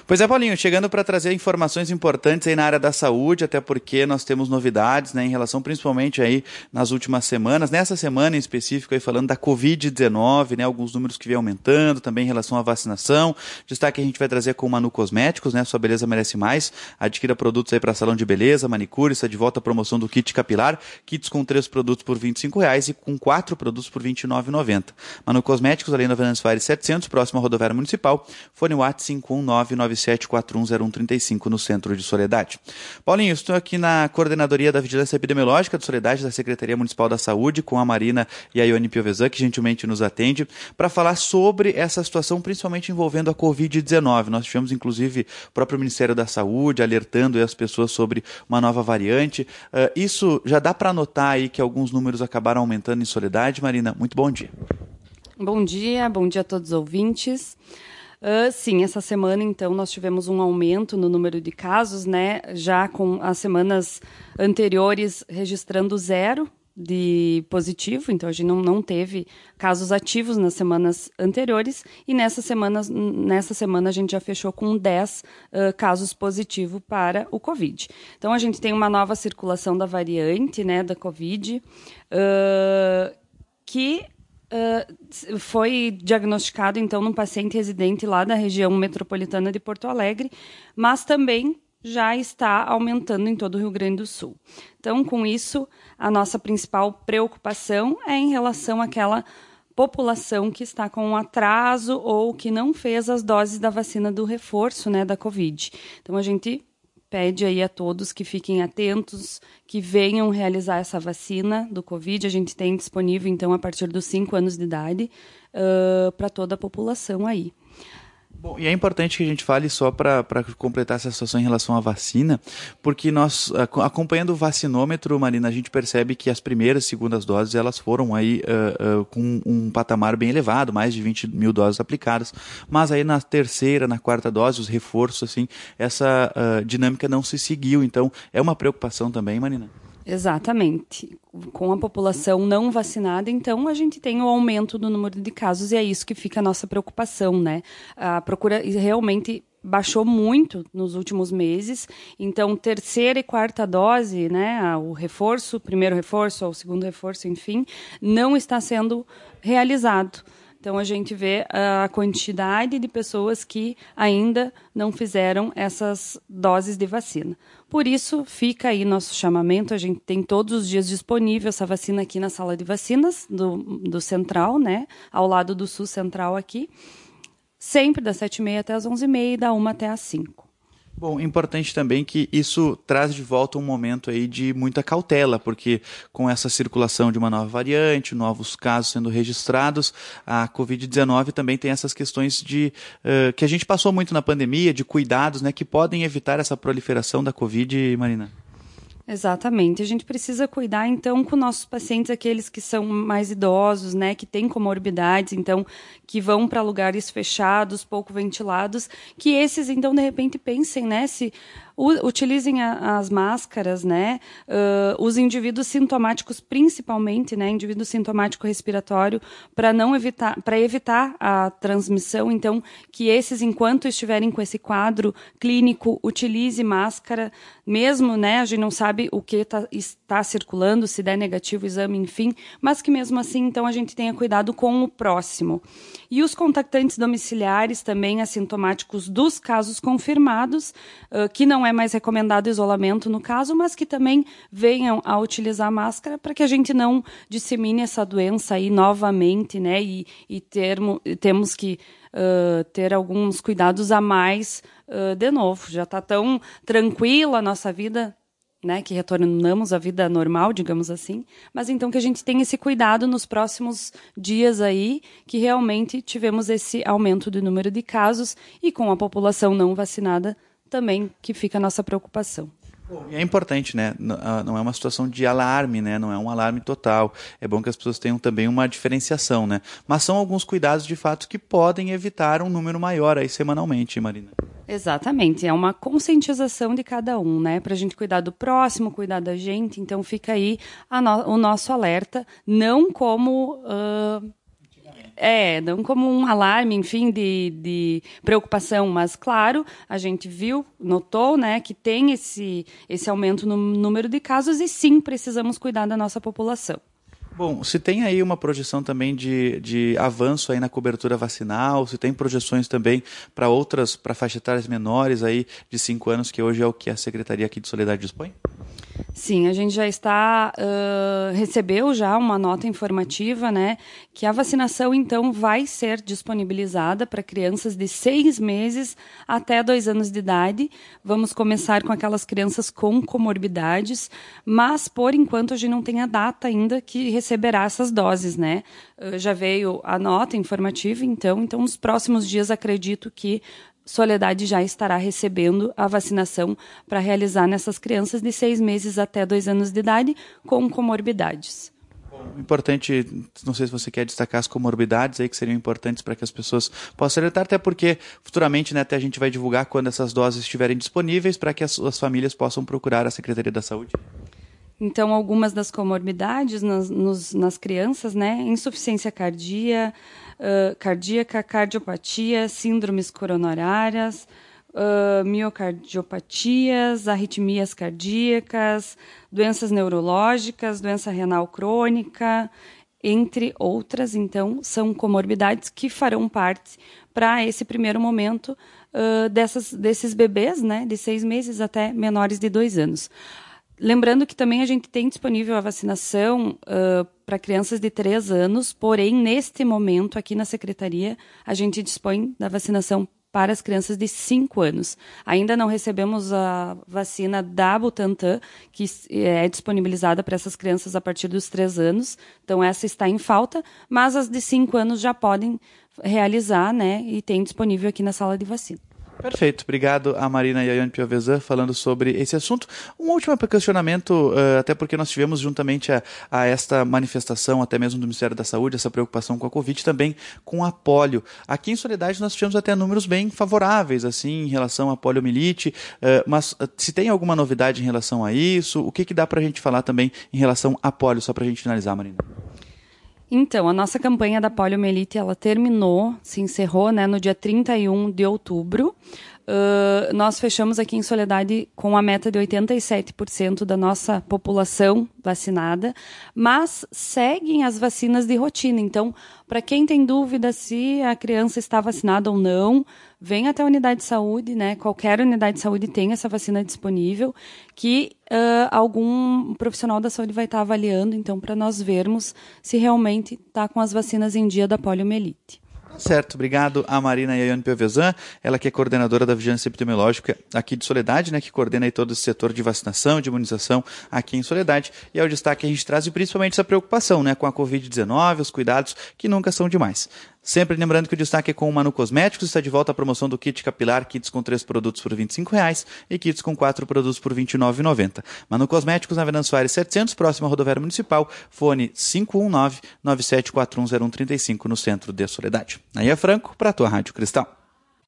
Pois é, Paulinho, chegando para trazer informações importantes aí na área da saúde, até porque nós temos novidades, né, em relação principalmente aí nas últimas semanas, nessa semana em específico aí falando da Covid-19, né, alguns números que vêm aumentando, também em relação à vacinação. Destaque a gente vai trazer com o Manu Cosméticos, né, sua beleza merece mais. Adquira produtos aí para salão de beleza, manicure, está de volta a promoção do kit capilar, kits com 3 produtos por R$ 25 e com 4 produtos por R$ 29,90. Manu Cosméticos, além da Venâncio Aires 700, próximo à rodoviária municipal, fone WhatsApp 51997410135 no centro de Soledade. Paulinho, estou aqui na coordenadoria da Vigilância Epidemiológica de Soledade, da Secretaria Municipal da Saúde, com a Marina e a Ione Piovesan, que gentilmente nos atende, para falar sobre essa situação, principalmente envolvendo a Covid-19. Nós tivemos, inclusive, o próprio Ministério da Saúde alertando as pessoas sobre uma nova variante. Isso já dá para notar aí que alguns números acabaram aumentando em Soledade. Marina, muito bom dia. Bom dia a todos os ouvintes. Sim, essa semana, então, nós tivemos um aumento no número de casos, né? Já com as semanas anteriores registrando 0 de positivo, então a gente não teve casos ativos nas semanas anteriores, e nessa semana a gente já fechou com 10 casos positivos para o Covid. Então a gente tem uma nova circulação da variante, né, da Covid, que foi diagnosticado, então, num paciente residente lá da região metropolitana de Porto Alegre, mas também já está aumentando em todo o Rio Grande do Sul. Então, com isso, a nossa principal preocupação é em relação àquela população que está com um atraso ou que não fez as doses da vacina do reforço, né, da Covid. Então, a gente pede aí a todos que fiquem atentos, que venham realizar essa vacina do Covid. A gente tem disponível, então, a partir dos 5 anos de idade, para toda a população aí. Bom, e é importante que a gente fale só para completar essa situação em relação à vacina, porque nós, acompanhando o vacinômetro, Marina, a gente percebe que as primeiras e segundas doses, elas foram aí com um patamar bem elevado, mais de 20 mil doses aplicadas, mas aí na terceira, na quarta dose, os reforços, assim, essa dinâmica não se seguiu, então é uma preocupação também, Marina? Exatamente. Com a população não vacinada, então, a gente tem o aumento do número de casos e é isso que fica a nossa preocupação, né? A procura realmente baixou muito nos últimos meses, então, terceira e quarta dose, né, o reforço, primeiro reforço ou segundo reforço, enfim, não está sendo realizado. Então, a gente vê a quantidade de pessoas que ainda não fizeram essas doses de vacina. Por isso, fica aí nosso chamamento. A gente tem todos os dias disponível essa vacina aqui na sala de vacinas do Central, né? Ao lado do Sul Central aqui. Sempre das 7h30 até as 11h30 e da 1 até as 5. Bom, importante também que isso traz de volta um momento aí de muita cautela, porque com essa circulação de uma nova variante, novos casos sendo registrados, a Covid-19 também tem essas questões de que a gente passou muito na pandemia, de cuidados, né, que podem evitar essa proliferação da Covid, Marina. Exatamente. A gente precisa cuidar, então, com nossos pacientes, aqueles que são mais idosos, né, que têm comorbidades, então, que vão para lugares fechados, pouco ventilados, que esses, então, de repente, pensem, né, se utilizem as máscaras, né, os indivíduos sintomáticos, principalmente, né, indivíduo sintomático respiratório, para evitar a transmissão, então, que esses, enquanto estiverem com esse quadro clínico, utilize máscara, mesmo, né, a gente não sabe o que está circulando, se der negativo o exame, enfim, mas que mesmo assim, então, a gente tenha cuidado com o próximo. E os contactantes domiciliares também assintomáticos dos casos confirmados, que não é mais recomendado isolamento no caso, mas que também venham a utilizar máscara para que a gente não dissemine essa doença aí novamente, né, e temos que ter alguns cuidados a mais de novo. Já está tão tranquila a nossa vida, né, que retornamos à vida normal, digamos assim, mas então que a gente tenha esse cuidado nos próximos dias aí, que realmente tivemos esse aumento do número de casos e com a população não vacinada também que fica a nossa preocupação. E é importante, né? Não é uma situação de alarme, né? Não é um alarme total. É bom que as pessoas tenham também uma diferenciação, né? Mas são alguns cuidados, de fato, que podem evitar um número maior aí semanalmente, Marina. Exatamente. É uma conscientização de cada um, né? Para a gente cuidar do próximo, cuidar da gente. Então, fica aí o nosso alerta. Não como Não como um alarme, enfim, de preocupação, mas, claro, a gente notou, né, que tem esse aumento no número de casos e, sim, precisamos cuidar da nossa população. Bom, se tem aí uma projeção também de avanço aí na cobertura vacinal, se tem projeções também para faixa etárias menores aí de 5 anos, que hoje é o que a Secretaria aqui de Soledade dispõe? Sim, a gente já recebeu já uma nota informativa, né, que a vacinação, então, vai ser disponibilizada para crianças de 6 meses até 2 anos de idade. Vamos começar com aquelas crianças com comorbidades, mas, por enquanto, a gente não tem a data ainda que receberá essas doses, né? Já veio a nota informativa, então nos próximos dias acredito que Soledade já estará recebendo a vacinação para realizar nessas crianças de 6 meses até 2 anos de idade com comorbidades. Importante, não sei se você quer destacar as comorbidades aí que seriam importantes para que as pessoas possam alertar, até porque futuramente, né, até a gente vai divulgar quando essas doses estiverem disponíveis para que as famílias possam procurar a Secretaria da Saúde. Então, algumas das comorbidades nas crianças, né, insuficiência cardíaca, cardiopatia, síndromes coronarias, miocardiopatias, arritmias cardíacas, doenças neurológicas, doença renal crônica, entre outras. Então, são comorbidades que farão parte para esse primeiro momento desses bebês, né, de 6 meses até menores de 2 anos. Lembrando que também a gente tem disponível a vacinação para crianças de 3 anos, porém, neste momento, aqui na Secretaria, a gente dispõe da vacinação para as crianças de 5 anos. Ainda não recebemos a vacina da Butantan, que é disponibilizada para essas crianças a partir dos 3 anos, então essa está em falta, mas as de 5 anos já podem realizar, né, e tem disponível aqui na sala de vacina. Perfeito, obrigado a Marina Yayone Piovesan falando sobre esse assunto. Um último questionamento, até porque nós tivemos juntamente a esta manifestação, até mesmo do Ministério da Saúde, essa preocupação com a Covid, também com a polio. Aqui em Soledade nós tivemos até números bem favoráveis, assim, em relação à poliomielite, mas se tem alguma novidade em relação a isso, o que dá para a gente falar também em relação à polio, só para a gente finalizar, Marina? Então, a nossa campanha da poliomielite, ela terminou, se encerrou, né, no dia 31 de outubro. Nós fechamos aqui em Soledade com a meta de 87% da nossa população vacinada, mas seguem as vacinas de rotina. Então, para quem tem dúvida se a criança está vacinada ou não, vem até a unidade de saúde, né? Qualquer unidade de saúde tem essa vacina disponível, que algum profissional da saúde vai estar avaliando, então, para nós vermos se realmente está com as vacinas em dia da poliomielite. Certo, obrigado a Marina Yayone Piovesan, ela que é coordenadora da Vigilância Epidemiológica aqui de Soledade, né, que coordena aí todo esse setor de vacinação, de imunização aqui em Soledade, e é o destaque que a gente traz e principalmente essa preocupação, né, com a Covid-19, os cuidados que nunca são demais. Sempre lembrando que o destaque é com o Manu Cosméticos, está de volta a promoção do kit capilar, kits com 3 produtos por R$ 25,00 e kits com 4 produtos por R$ 29,90. Manu Cosméticos, na Venâncio Soares 700, próximo à rodoviária municipal, fone 519-97410135, no centro de Soledade. Naia Franco, para a tua Rádio Cristal.